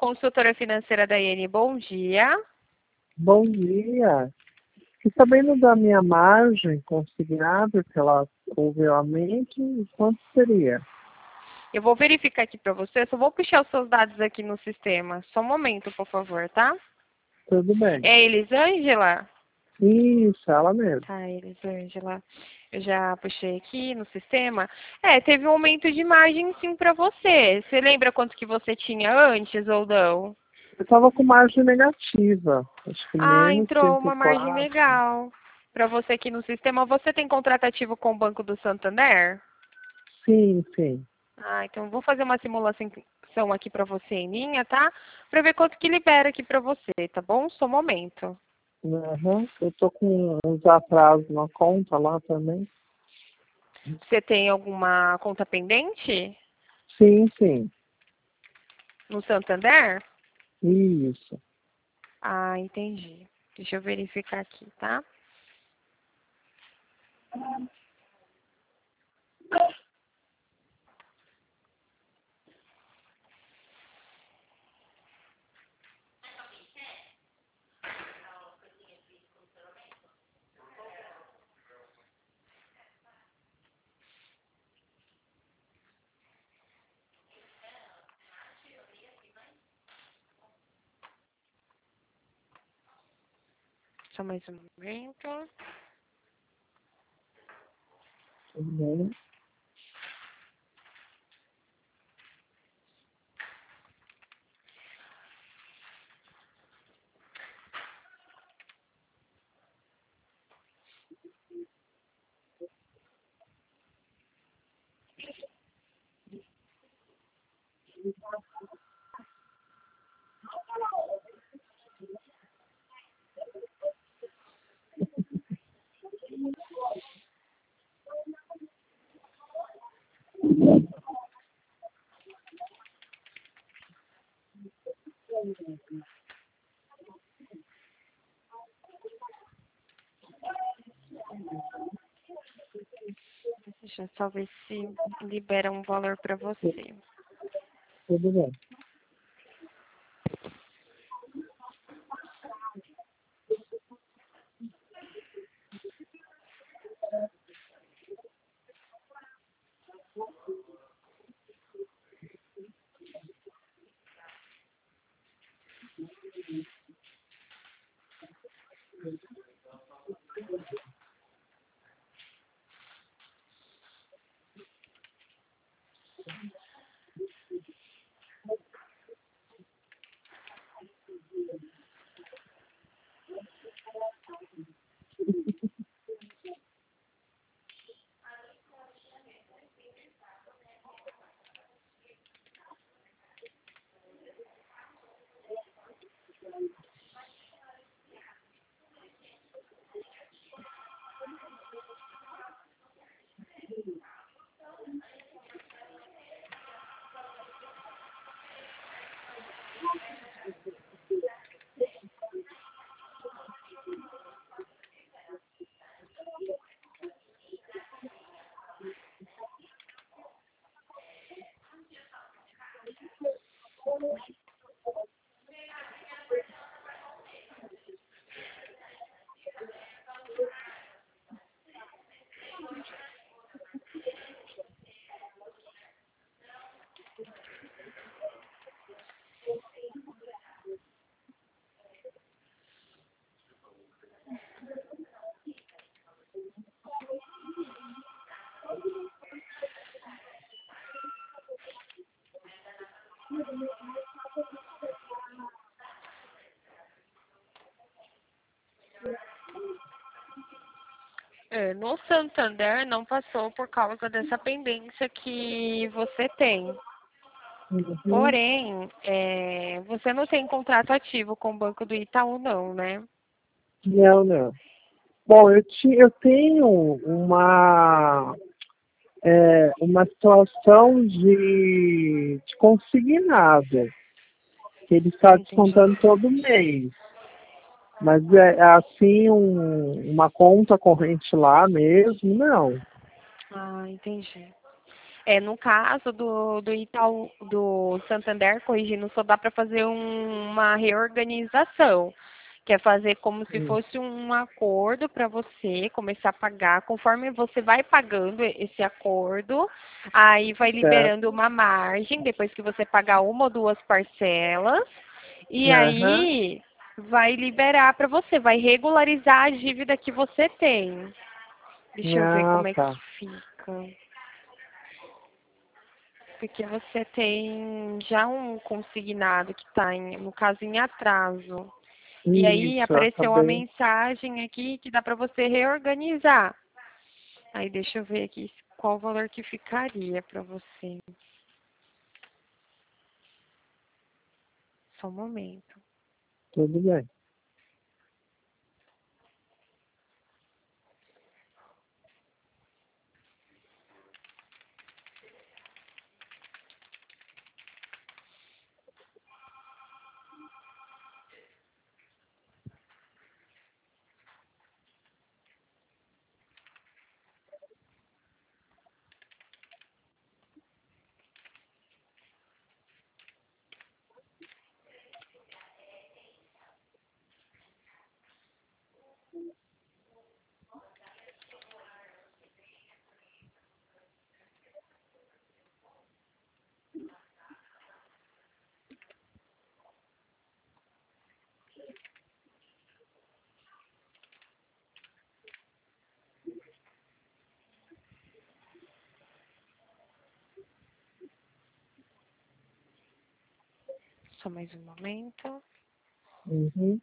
consultora financeira da IN, bom dia. Bom dia. Fiquei sabendo da minha margem consignada, que ela houve aumento, e quanto seria? Eu vou verificar aqui para você, só vou puxar os seus dados aqui no sistema. Só um momento, por favor, tá? Tudo bem. É Elisângela? Isso, ela mesmo. Tá, Elisângela. Eu já puxei aqui no sistema. Teve um aumento de margem sim para você. Você lembra quanto que você tinha antes ou não? Eu estava com margem negativa, acho que Ah, menos entrou uma margem 104. legal para você aqui no sistema. Você tem contrato ativo com o Banco do Santander? Sim, sim. Ah, então vou fazer uma simulação aqui para você em linha, tá? Para ver quanto que libera aqui para você, tá bom? Só um momento. Uhum. Eu tô com uns atrasos na conta lá também. Você tem alguma conta pendente Sim, sim. no Santander? Isso. Ah, entendi. Deixa eu verificar aqui, tá? Só mais um momento. Tudo bem. Deixa eu só ver se libera um valor para você. Tudo bem. No Santander não passou por causa dessa pendência que você tem. Uhum. Porém, você não tem contrato ativo com o Banco do Itaú, não, né? Não, não. Bom, eu tenho uma situação de consignado, que ele está Entendi. descontando todo mês. Mas é assim, uma conta corrente lá mesmo, não. Ah, entendi. No caso do Itaú, do Santander, corrigindo, só dá para fazer uma reorganização, que é fazer como se Hum, fosse um acordo para você começar a pagar. Conforme você vai pagando esse acordo, aí vai certo. liberando uma margem, depois que você pagar uma ou duas parcelas, e Aham. aí vai liberar para você, vai regularizar a dívida que você tem. Deixa eu ver Ah, como é que tá. fica. Porque você tem já um consignado que está, no caso, em atraso. E aí Isso, eu apareceu uma acabei. mensagem aqui que dá para você reorganizar. Aí deixa eu ver aqui qual o valor que ficaria para você. Só um momento. Tudo bem. Só mais um momento. Uhum.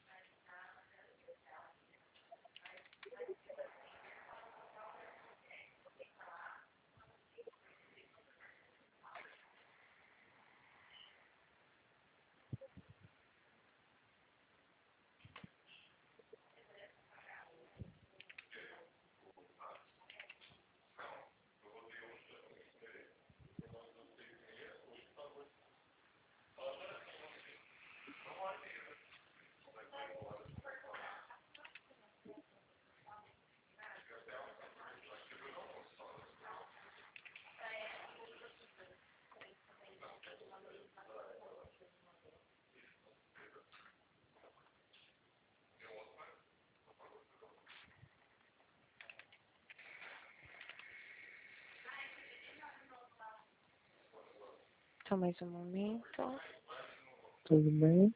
Só mais um momento. Tudo bem.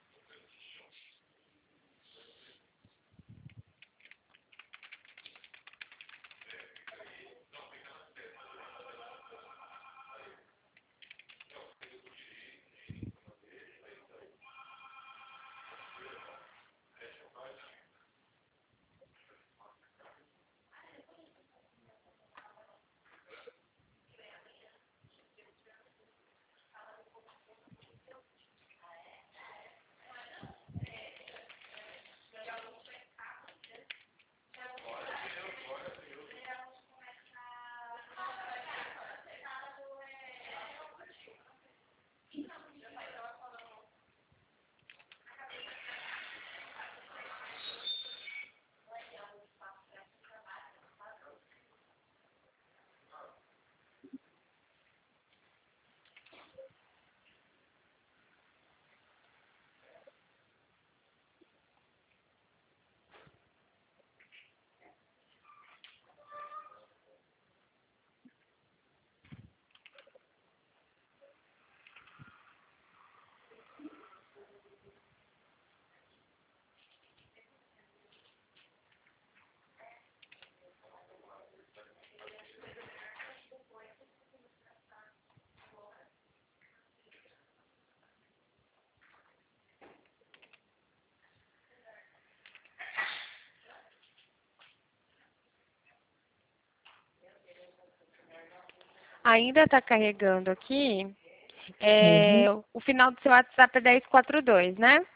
Ainda está carregando aqui. Uhum. O final do seu WhatsApp é 1042, né?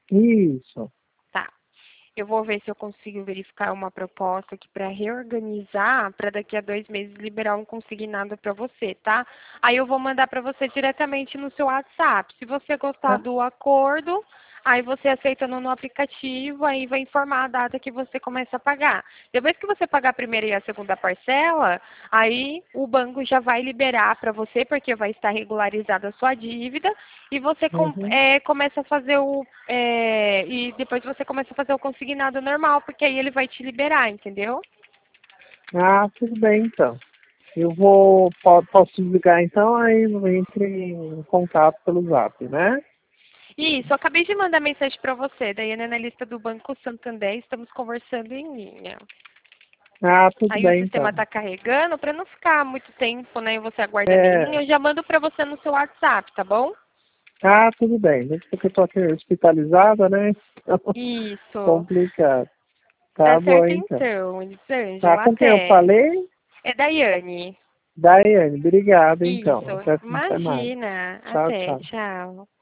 Isso. Tá. Eu vou ver se eu consigo verificar uma proposta aqui para reorganizar, para daqui a 2 meses liberar um consignado para você, tá? Aí eu vou mandar para você diretamente no seu WhatsApp. Se você gostar Tá. do acordo, aí você aceitando no aplicativo, aí vai informar a data que você começa a pagar. Depois que você pagar a primeira e a segunda parcela, aí o banco já vai liberar para você, porque vai estar regularizada a sua dívida, e você Uhum. começa a fazer e depois você começa a fazer o consignado normal, porque aí ele vai te liberar, entendeu? Ah, tudo bem então. Posso desligar então, aí eu entre em contato pelo Zap, né? Isso, eu acabei de mandar mensagem para você, Daiane, na lista do Banco Santander, estamos conversando em linha. Ah, tudo Aí o bem sistema então. está carregando, para não ficar muito tempo, né, e você aguardando em É, linha, eu já mando para você no seu WhatsApp, tá bom? ah, tudo bem. Mesmo porque eu tô aqui hospitalizada, né? Então, Isso. complicado. Tá Tá bom certo então. então, Tá Elisângela, com quem eu até. falei? É Daiane. Daiane, obrigado então. Isso. Até mais. Imagina. Tchau, Até. tchau. Tchau.